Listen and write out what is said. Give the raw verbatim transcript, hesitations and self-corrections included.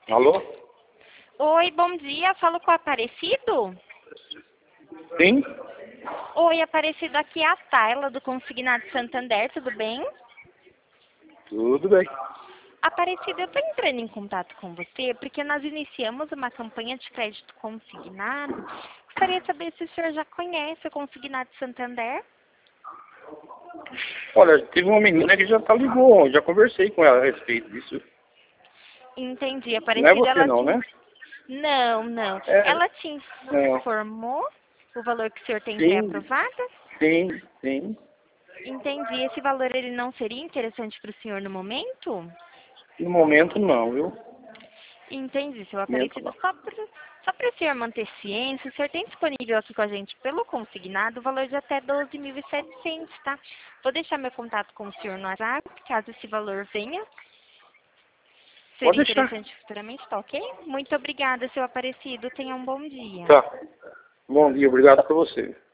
Alô? Oi, bom dia. Falo com o Aparecido? Sim? Oi, Aparecido. Aqui é a Tayla, do Consignado Santander. Tudo bem? Tudo bem. Aparecido, eu estou entrando em contato com você porque nós iniciamos uma campanha de crédito consignado. Gostaria de saber se o senhor já conhece o Consignado Santander. Olha, teve uma menina que já tá ligou, já conversei com ela a respeito disso. Entendi, Não é Aparecido. você Ela não, te... né? Não, não. É, Ela te não. informou o valor que o senhor tem Sim, pré-aprovado? sim, sim. Entendi. Esse valor ele não seria interessante para o senhor no momento? No momento não, viu? Entendi, seu No momento Aparecido. não. Só para só para o senhor manter ciência, o senhor tem disponível aqui com a gente pelo consignado o valor de até doze mil e setecentos, tá? Vou deixar meu contato com o senhor no WhatsApp, caso esse valor venha ser Pode deixar. interessante futuramente, tá ok? Muito obrigada, seu Aparecido. Tenha um bom dia. Tá. Bom dia, obrigado por você.